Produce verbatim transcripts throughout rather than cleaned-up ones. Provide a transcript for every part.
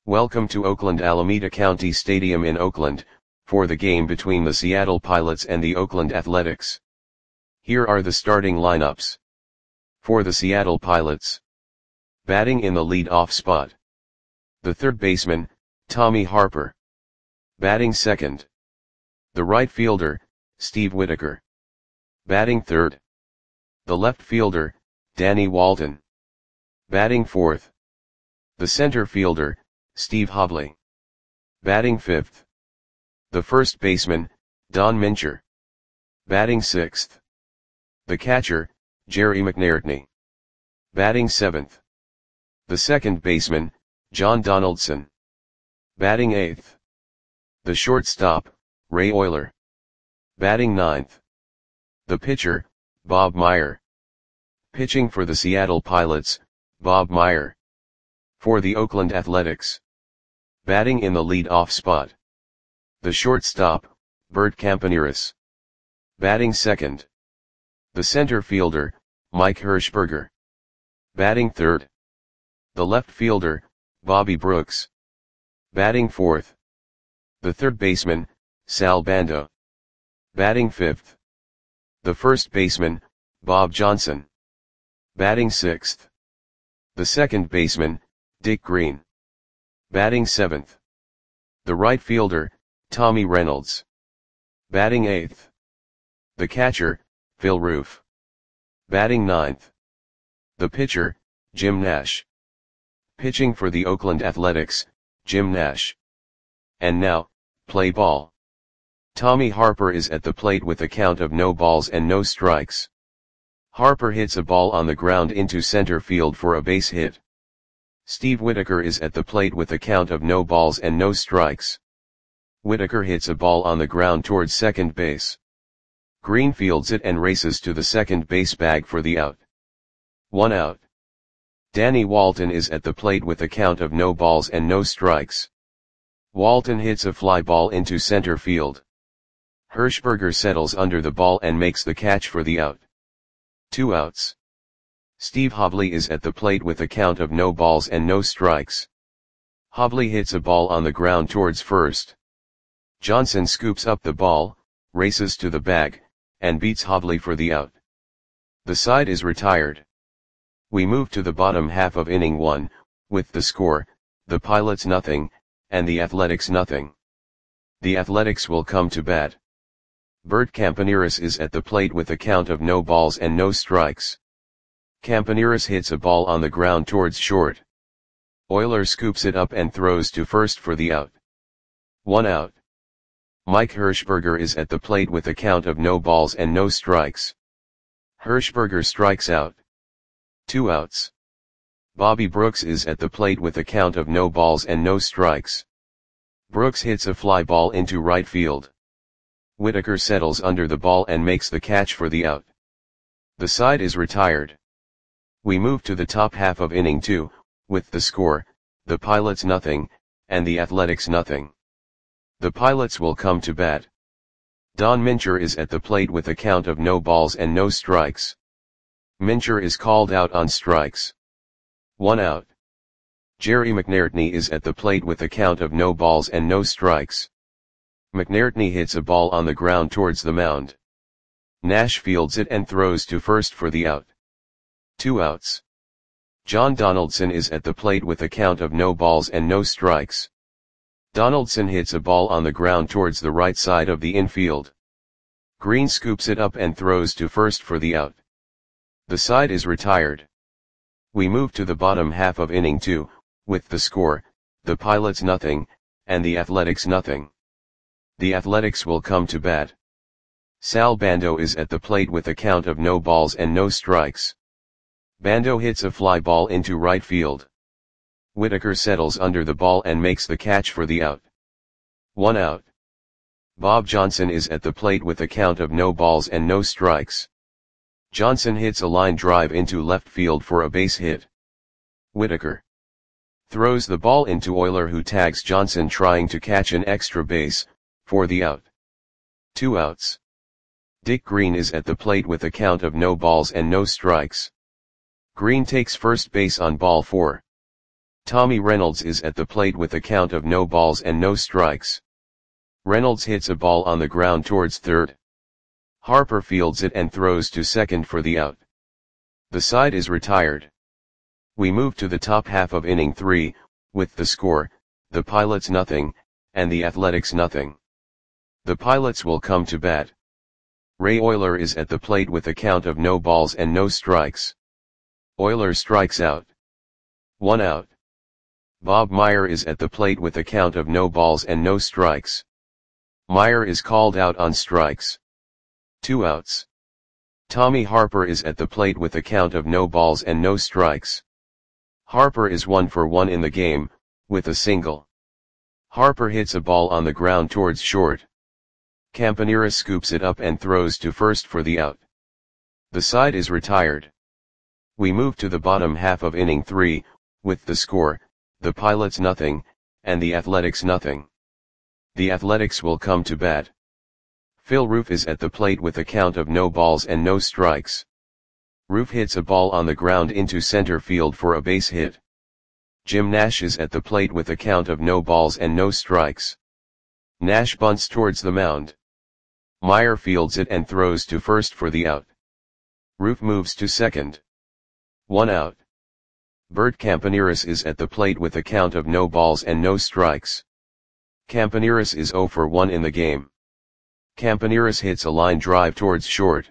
Welcome to Oakland Alameda County Stadium in Oakland, for the game between the Seattle Pilots and the Oakland Athletics. Here are the starting lineups. For the Seattle Pilots. Batting in the lead-off spot. The third baseman, Tommy Harper. Batting second. The right fielder, Steve Whitaker. Batting third. The left fielder, Danny Walton. Batting fourth. The center fielder, Steve Hobley. Batting fifth. The first baseman, Don Mincher. Batting sixth. The catcher, Jerry McNairtney. Batting seventh. The second baseman, John Donaldson. Batting eighth. The shortstop, Ray Oyler. Batting ninth. The pitcher, Bob Meyer. Pitching for the Seattle Pilots, Bob Meyer. For the Oakland Athletics. Batting in the lead-off spot. The shortstop, Bert Campaneris. Batting second. The center fielder, Mike Hirschberger. Batting third. The left fielder, Bobby Brooks. Batting fourth. The third baseman, Sal Bando. Batting fifth. The first baseman, Bob Johnson. Batting sixth. The second baseman, Dick Green. Batting seventh. The right fielder, Tommy Reynolds. Batting eighth. The catcher, Phil Roof. Batting ninth. The pitcher, Jim Nash. Pitching for the Oakland Athletics, Jim Nash. And now, play ball. Tommy Harper is at the plate with a count of no balls and no strikes. Harper hits a ball on the ground into center field for a base hit. Steve Whitaker is at the plate with a count of no balls and no strikes. Whitaker hits a ball on the ground towards second base. Green fields it and races to the second base bag for the out. One out. Danny Walton is at the plate with a count of no balls and no strikes. Walton hits a fly ball into center field. Hirschberger settles under the ball and makes the catch for the out. Two outs. Steve Hobley is at the plate with a count of no balls and no strikes. Hobley hits a ball on the ground towards first. Johnson scoops up the ball, races to the bag, and beats Hobley for the out. The side is retired. We move to the bottom half of inning one, with the score, the Pilots nothing, and the Athletics nothing. The Athletics will come to bat. Bert Campaneris is at the plate with a count of no balls and no strikes. Campaneris hits a ball on the ground towards short. Oyler scoops it up and throws to first for the out. One out. Mike Hirschberger is at the plate with a count of no balls and no strikes. Hirschberger strikes out. Two outs. Bobby Brooks is at the plate with a count of no balls and no strikes. Brooks hits a fly ball into right field. Whitaker settles under the ball and makes the catch for the out. The side is retired. We move to the top half of inning two, with the score, the Pilots nothing, and the Athletics nothing. The Pilots will come to bat. Don Mincher is at the plate with a count of no balls and no strikes. Mincher is called out on strikes. One out. Jerry McNairtney is at the plate with a count of no balls and no strikes. McNairtney hits a ball on the ground towards the mound. Nash fields it and throws to first for the out. Two outs. John Donaldson is at the plate with a count of no balls and no strikes. Donaldson hits a ball on the ground towards the right side of the infield. Green scoops it up and throws to first for the out. The side is retired. We move to the bottom half of inning two, with the score, the Pilots nothing, and the Athletics nothing. The Athletics will come to bat. Sal Bando is at the plate with a count of no balls and no strikes. Bando hits a fly ball into right field. Whitaker settles under the ball and makes the catch for the out. One out. Bob Johnson is at the plate with a count of no balls and no strikes. Johnson hits a line drive into left field for a base hit. Whitaker throws the ball into Oyler, who tags Johnson trying to catch an extra base, for the out. Two outs. Dick Green is at the plate with a count of no balls and no strikes. Green takes first base on ball four. Tommy Reynolds is at the plate with a count of no balls and no strikes. Reynolds hits a ball on the ground towards third. Harper fields it and throws to second for the out. The side is retired. We move to the top half of inning three, with the score, the Pilots nothing, and the Athletics nothing. The Pilots will come to bat. Ray Oyler is at the plate with a count of no balls and no strikes. Oyler strikes out. One out. Bob Meyer is at the plate with a count of no balls and no strikes. Meyer is called out on strikes. Two outs. Tommy Harper is at the plate with a count of no balls and no strikes. Harper is one for one in the game, with a single. Harper hits a ball on the ground towards short. Campanera scoops it up and throws to first for the out. The side is retired. We move to the bottom half of inning three, with the score, the Pilots nothing, and the Athletics nothing. The Athletics will come to bat. Phil Roof is at the plate with a count of no balls and no strikes. Roof hits a ball on the ground into center field for a base hit. Jim Nash is at the plate with a count of no balls and no strikes. Nash bunts towards the mound. Meyer fields it and throws to first for the out. Roof moves to second. One out. Bert Campaneris is at the plate with a count of no balls and no strikes. Campaneris is zero for one in the game. Campaneris hits a line drive towards short.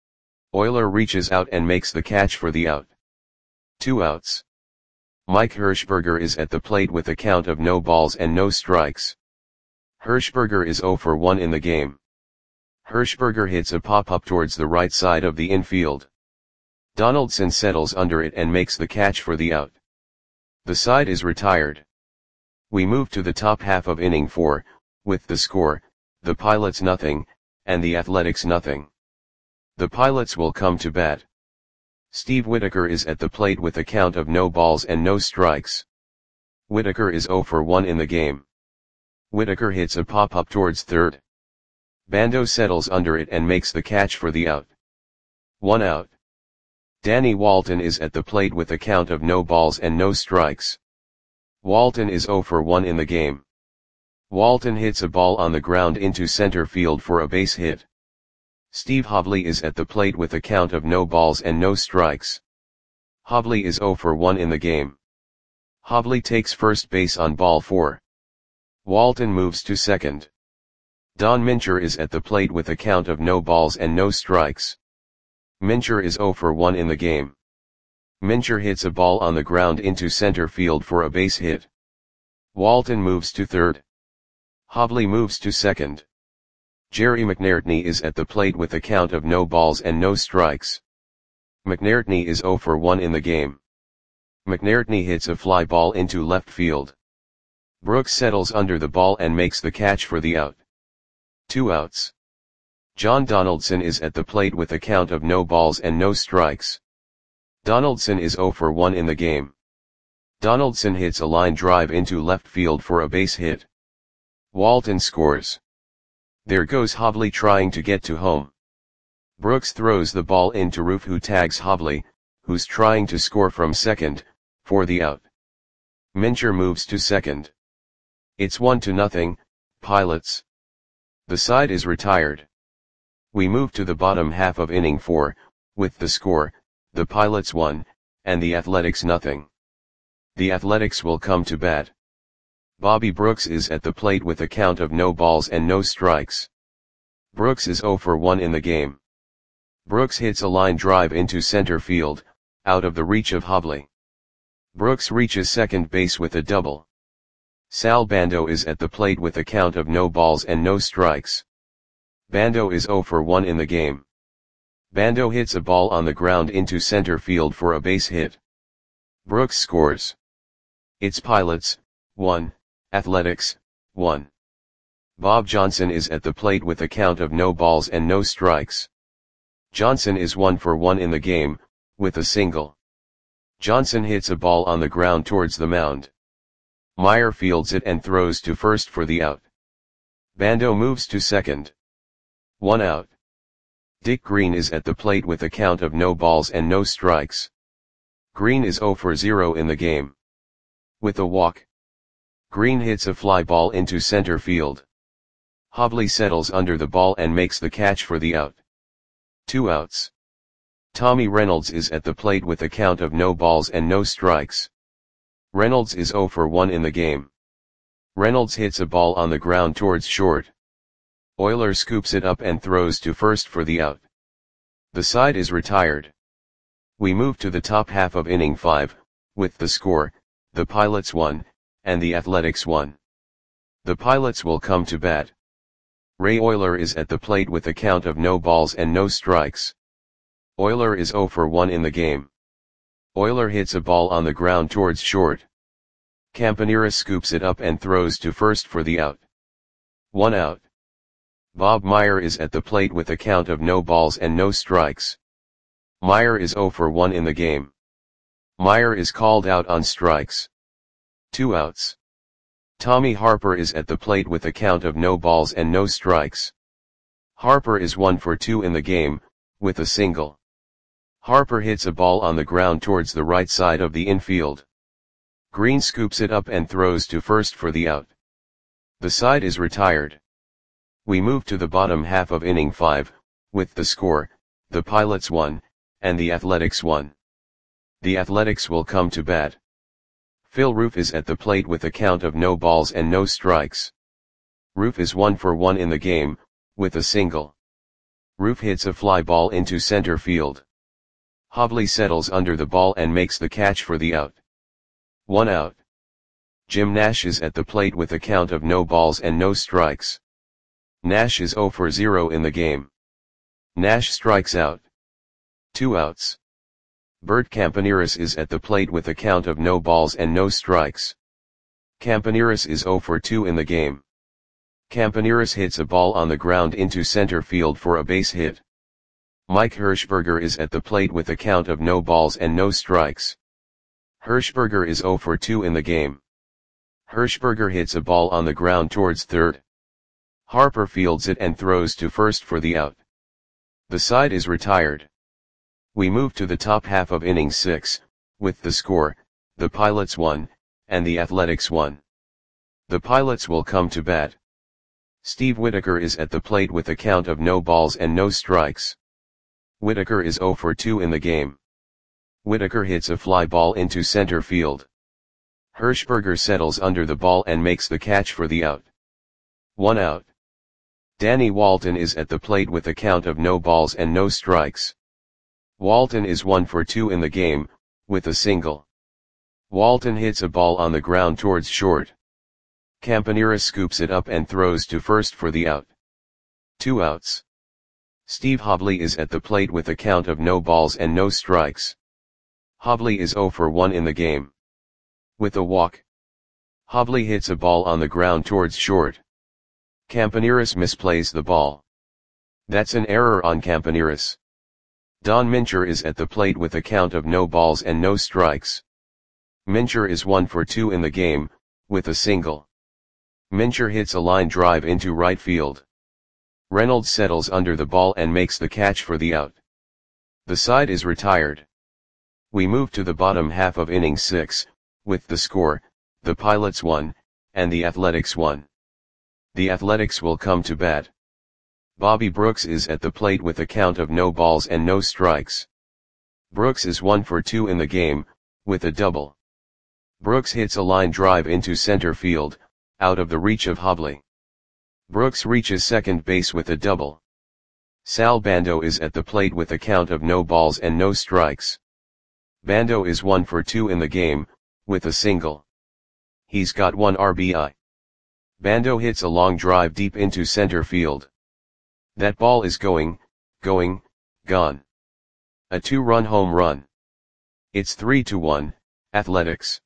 Oyler reaches out and makes the catch for the out. Two outs. Mike Hirschberger is at the plate with a count of no balls and no strikes. Hirschberger is zero for one in the game. Hirschberger hits a pop-up towards the right side of the infield. Donaldson settles under it and makes the catch for the out. The side is retired. We move to the top half of inning four, with the score, the Pilots nothing, and the Athletics nothing. The Pilots will come to bat. Steve Whitaker is at the plate with a count of no balls and no strikes. Whitaker is zero for one in the game. Whitaker hits a pop-up towards third. Bando settles under it and makes the catch for the out. One out. Danny Walton is at the plate with a count of no balls and no strikes. Walton is zero for one in the game. Walton hits a ball on the ground into center field for a base hit. Steve Hobley is at the plate with a count of no balls and no strikes. Hobley is zero for one in the game. Hobley takes first base on ball four. Walton moves to second. Don Mincher is at the plate with a count of no balls and no strikes. Mincher is zero for one in the game. Mincher hits a ball on the ground into center field for a base hit. Walton moves to third. Hobley moves to second. Jerry McNairtney is at the plate with a count of no balls and no strikes. McNairtney is zero for one in the game. McNairtney hits a fly ball into left field. Brooks settles under the ball and makes the catch for the out. Two outs. John Donaldson is at the plate with a count of no balls and no strikes. Donaldson is zero for one in the game. Donaldson hits a line drive into left field for a base hit. Walton scores. There goes Hobley trying to get to home. Brooks throws the ball into Roof, who tags Hobley, who's trying to score from second, for the out. Mincher moves to second. It's one to nothing, Pilots. The side is retired. We move to the bottom half of inning four, with the score, the Pilots one, and the Athletics nothing. The Athletics will come to bat. Bobby Brooks is at the plate with a count of no balls and no strikes. Brooks is zero for one in the game. Brooks hits a line drive into center field, out of the reach of Hobley. Brooks reaches second base with a double. Sal Bando is at the plate with a count of no balls and no strikes. Bando is zero for one in the game. Bando hits a ball on the ground into center field for a base hit. Brooks scores. It's Pilots, one, Athletics, one. Bob Johnson is at the plate with a count of no balls and no strikes. Johnson is one for one in the game, with a single. Johnson hits a ball on the ground towards the mound. Meyer fields it and throws to first for the out. Bando moves to second. One out. Dick Green is at the plate with a count of no balls and no strikes. Green is zero for zero in the game. With a walk, Green hits a fly ball into center field. Hobley settles under the ball and makes the catch for the out. Two outs. Tommy Reynolds is at the plate with a count of no balls and no strikes. Reynolds is oh for one in the game. Reynolds hits a ball on the ground towards short. Oyler scoops it up and throws to first for the out. The side is retired. We move to the top half of inning five, with the score, the Pilots one, and the Athletics one. The Pilots will come to bat. Ray Oyler is at the plate with a count of no balls and no strikes. Oyler is oh for one in the game. Oyler hits a ball on the ground towards short. Campaneris scoops it up and throws to first for the out. One out. Bob Meyer is at the plate with a count of no balls and no strikes. Meyer is oh for one in the game. Meyer is called out on strikes. Two outs. Tommy Harper is at the plate with a count of no balls and no strikes. Harper is one for two in the game, with a single. Harper hits a ball on the ground towards the right side of the infield. Green scoops it up and throws to first for the out. The side is retired. We move to the bottom half of inning five, with the score, the Pilots one, and the Athletics one. The Athletics will come to bat. Phil Roof is at the plate with a count of no balls and no strikes. Roof is one for one in the game, with a single. Roof hits a fly ball into center field. Hobley settles under the ball and makes the catch for the out. One out. Jim Nash is at the plate with a count of no balls and no strikes. Nash is oh for zero in the game. Nash strikes out. Two outs. Bert Campaneris is at the plate with a count of no balls and no strikes. Campaneris is oh for two in the game. Campaneris hits a ball on the ground into center field for a base hit. Mike Hirschberger is at the plate with a count of no balls and no strikes. Hirschberger is oh for two in the game. Hirschberger hits a ball on the ground towards third. Harper fields it and throws to first for the out. The side is retired. We move to the top half of inning six, with the score, the Pilots one, and the Athletics one. The Pilots will come to bat. Steve Whitaker is at the plate with a count of no balls and no strikes. Whitaker is oh for two in the game. Whitaker hits a fly ball into center field. Hirschberger settles under the ball and makes the catch for the out. One out. Danny Walton is at the plate with a count of no balls and no strikes. Walton is one for two in the game, with a single. Walton hits a ball on the ground towards short. Campaneris scoops it up and throws to first for the out. Two outs. Steve Hobley is at the plate with a count of no balls and no strikes. Hobley is oh for one in the game. With a walk, Hobley hits a ball on the ground towards short. Campaneris misplays the ball. That's an error on Campaneris. Don Mincher is at the plate with a count of no balls and no strikes. Mincher is one for two in the game, with a single. Mincher hits a line drive into right field. Reynolds settles under the ball and makes the catch for the out. The side is retired. We move to the bottom half of inning six, with the score, the Pilots one, and the Athletics one. The Athletics will come to bat. Bobby Brooks is at the plate with a count of no balls and no strikes. Brooks is one for two in the game, with a double. Brooks hits a line drive into center field, out of the reach of Hobley. Brooks reaches second base with a double. Sal Bando is at the plate with a count of no balls and no strikes. Bando is one for two in the game, with a single. He's got one R B I. Bando hits a long drive deep into center field. That ball is going, going, gone. A two-run home run. It's three to one, Athletics.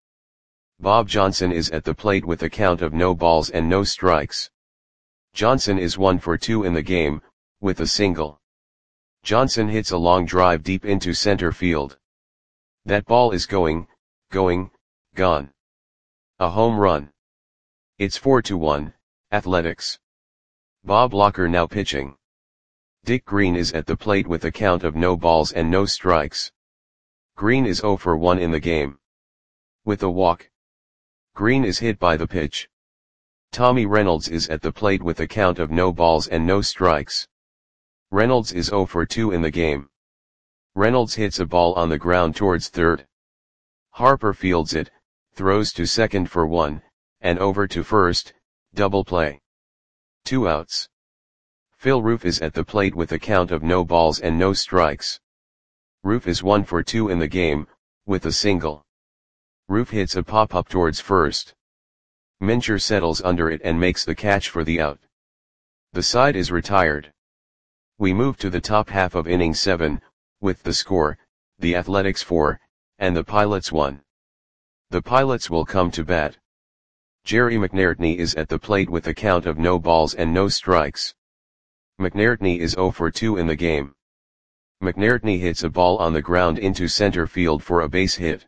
Bob Johnson is at the plate with a count of no balls and no strikes. Johnson is one for two in the game, with a single. Johnson hits a long drive deep into center field. That ball is going, going, gone. A home run. It's four to one, Athletics. Bob Locker now pitching. Dick Green is at the plate with a count of no balls and no strikes. Green is oh for one in the game. With a walk, Green is hit by the pitch. Tommy Reynolds is at the plate with a count of no balls and no strikes. Reynolds is zero for two in the game. Reynolds hits a ball on the ground towards third. Harper fields it, throws to second for one, and over to first, double play. Two outs. Phil Roof is at the plate with a count of no balls and no strikes. Roof is one for two in the game, with a single. Roof hits a pop-up towards first. Mincher settles under it and makes the catch for the out. The side is retired. We move to the top half of inning seven, with the score, the Athletics four, and the Pilots one. The Pilots will come to bat. Jerry McNairtney is at the plate with a count of no balls and no strikes. McNairtney is zero for two in the game. McNairtney hits a ball on the ground into center field for a base hit.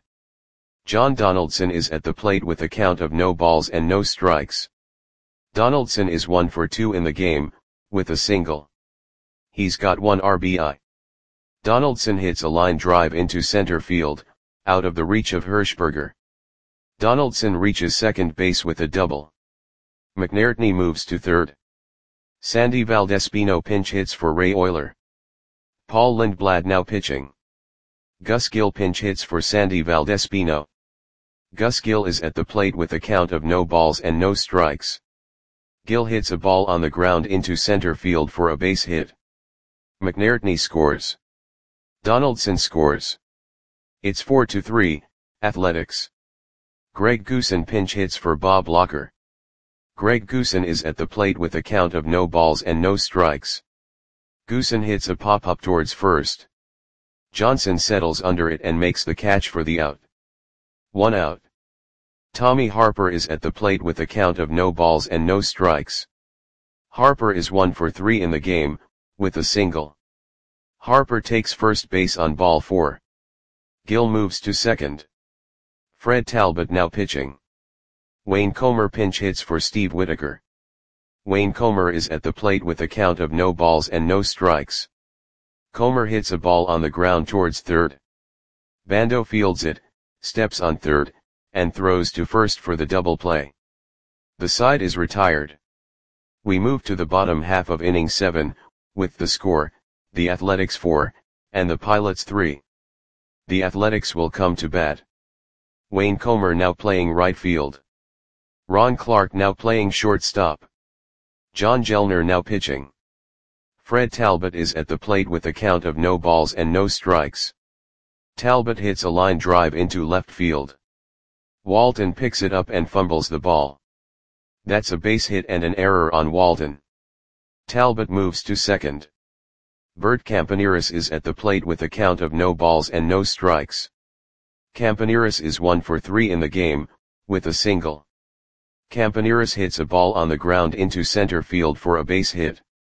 John Donaldson is at the plate with a count of no balls and no strikes. Donaldson is one for two in the game, with a single. He's got one R B I. Donaldson hits a line drive into center field, out of the reach of Hirschberger. Donaldson reaches second base with a double. McNairtney moves to third. Sandy Valdespino pinch hits for Ray Euler. Paul Lindblad now pitching. Gus Gill pinch hits for Sandy Valdespino. Gus Gill is at the plate with a count of no balls and no strikes. Gill hits a ball on the ground into center field for a base hit. McNairtney scores. Donaldson scores. It's four to three, Athletics. Greg Goosen pinch hits for Bob Locker. Greg Goosen is at the plate with a count of no balls and no strikes. Goosen hits a pop-up towards first. Johnson settles under it and makes the catch for the out. One out. Tommy Harper is at the plate with a count of no balls and no strikes. Harper is one for three in the game, with a single. Harper takes first base on ball four. Gill moves to second. Fred Talbot now pitching. Wayne Comer pinch hits for Steve Whitaker. Wayne Comer is at the plate with a count of no balls and no strikes. Comer hits a ball on the ground towards third. Bando fields it, steps on third, and throws to first for the double play. The side is retired. We move to the bottom half of inning seven, with the score, the Athletics four, and the Pilots three. The Athletics will come to bat. Wayne Comer now playing right field. Ron Clark now playing shortstop. John Gellner now pitching. Fred Talbot is at the plate with a count of no balls and no strikes. Talbot hits a line drive into left field. Walton picks it up and fumbles the ball. That's a base hit and an error on Walton. Talbot moves to second. Bert Campaneris is at the plate with a count of no balls and no strikes. Campaneris is one for three in the game, with a single. Campaneris hits a ball on the ground into center field for a base hit.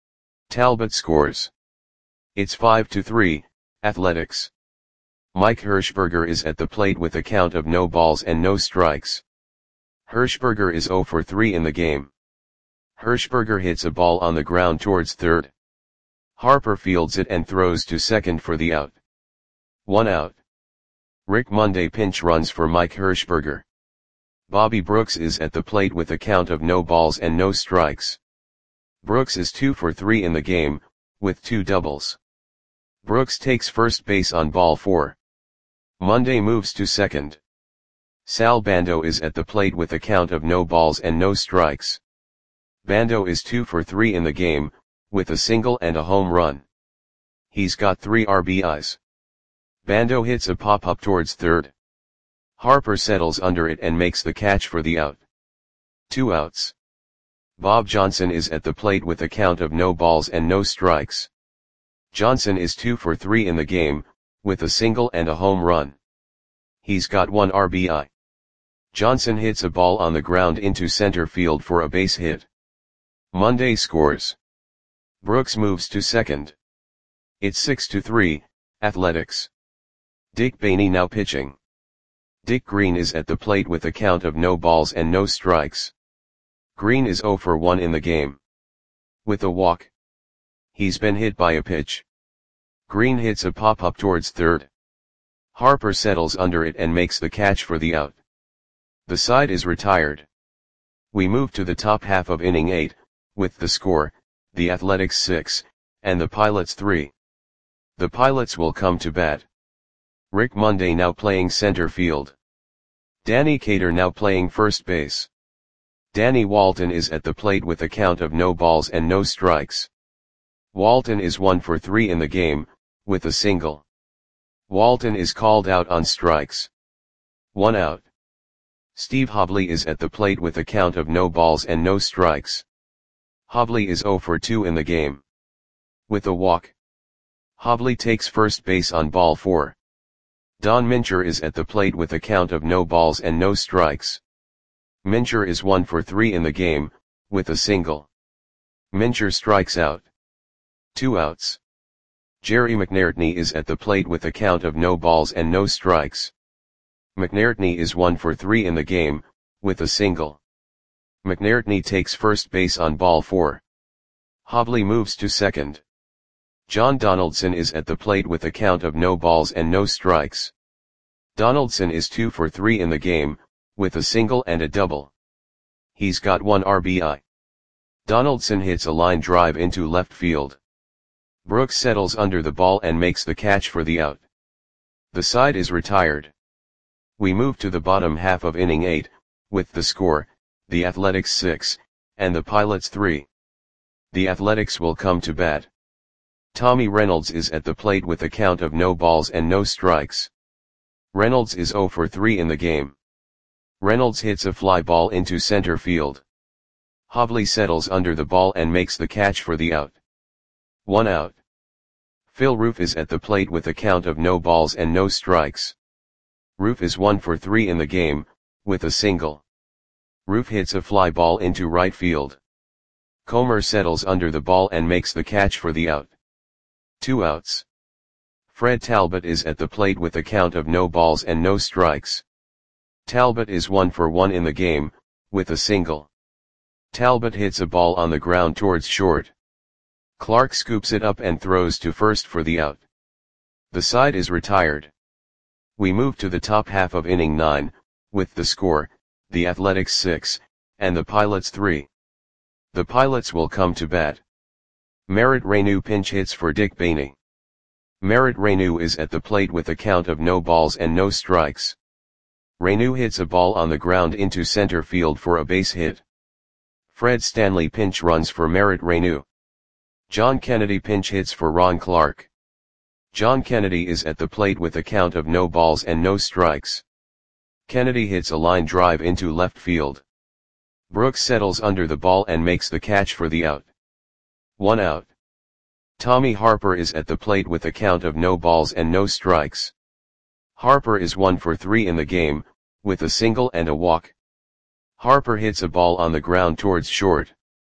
Talbot scores. It's five to three, Athletics. Mike Hirschberger is at the plate with a count of no balls and no strikes. Hirschberger is zero for three in the game. Hirschberger hits a ball on the ground towards third. Harper fields it and throws to second for the out. One out. Rick Monday pinch runs for Mike Hirschberger. Bobby Brooks is at the plate with a count of no balls and no strikes. Brooks is two for three in the game, with two doubles. Brooks takes first base on ball four. Monday moves to second. Sal Bando is at the plate with a count of no balls and no strikes. Bando is two for three in the game, with a single and a home run. He's got three R B Is. Bando hits a pop-up towards third. Harper settles under it and makes the catch for the out. Two outs. Bob Johnson is at the plate with a count of no balls and no strikes. Johnson is two for three in the game, with a single and a home run. He's got one R B I. Johnson hits a ball on the ground into center field for a base hit. Monday scores. Brooks moves to second. It's six to three, Athletics. Dick Bainey now pitching. Dick Green is at the plate with a count of no balls and no strikes. Green is zero for one in the game. With a walk. He's been hit by a pitch. Green hits a pop-up towards third. Harper settles under it and makes the catch for the out. The side is retired. We move to the top half of inning eight, with the score, the Athletics six, and the Pilots three. The Pilots will come to bat. Rick Monday now playing center field. Danny Cater now playing first base. Danny Walton is at the plate with a count of no balls and no strikes. Walton is one for three in the game, with a single. Walton is called out on strikes. One out. Steve Hobley is at the plate with a count of no balls and no strikes. Hobley is zero for two in the game. With a walk. Hobley takes first base on ball four. Don Mincher is at the plate with a count of no balls and no strikes. Mincher is one for three in the game, with a single. Mincher strikes out. Two outs. Jerry McNairtney is at the plate with a count of no balls and no strikes. McNairtney is one for three in the game, with a single. McNairtney takes first base on ball four. Hobley moves to second. John Donaldson is at the plate with a count of no balls and no strikes. Donaldson is two for three in the game, with a single and a double. He's got one R B I. Donaldson hits a line drive into left field. Brooks settles under the ball and makes the catch for the out. The side is retired. We move to the bottom half of inning eight, with the score, the Athletics six, and the Pilots three. The Athletics will come to bat. Tommy Reynolds is at the plate with a count of no balls and no strikes. Reynolds is zero for three in the game. Reynolds hits a fly ball into center field. Hobley settles under the ball and makes the catch for the out. One out. Phil Roof is at the plate with a count of no balls and no strikes. Roof is one for three in the game, with a single. Roof hits a fly ball into right field. Comer settles under the ball and makes the catch for the out. Two outs. Fred Talbot is at the plate with a count of no balls and no strikes. Talbot is one for one in the game, with a single. Talbot hits a ball on the ground towards short. Clark scoops it up and throws to first for the out. The side is retired. We move to the top half of inning nine, with the score, the Athletics six, and the Pilots three. The Pilots will come to bat. Merritt Reyneau pinch hits for Dick Bainey. Merritt Reyneau is at the plate with a count of no balls and no strikes. Reyneau hits a ball on the ground into center field for a base hit. Fred Stanley pinch runs for Merritt Reyneau. John Kennedy pinch hits for Ron Clark. John Kennedy is at the plate with a count of no balls and no strikes. Kennedy hits a line drive into left field. Brooks settles under the ball and makes the catch for the out. One out. Tommy Harper is at the plate with a count of no balls and no strikes. Harper is one for three in the game, with a single and a walk. Harper hits a ball on the ground towards short.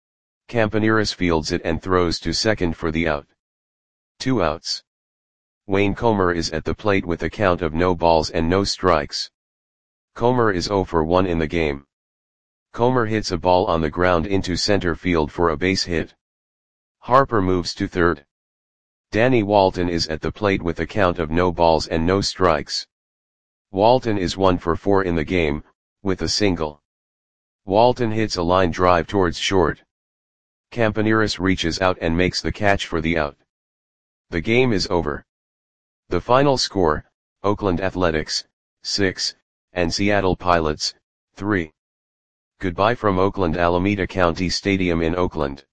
Campaneris fields it and throws to second for the out. Two outs. Wayne Comer is at the plate with a count of no balls and no strikes. Comer is zero for one in the game. Comer hits a ball on the ground into center field for a base hit. Harper moves to third. Danny Walton is at the plate with a count of no balls and no strikes. Walton is one for four in the game, with a single. Walton hits a line drive towards short. Campaneris reaches out and makes the catch for the out. The game is over. The final score, Oakland Athletics, six, and Seattle Pilots, three. Goodbye from Oakland Alameda County Stadium in Oakland.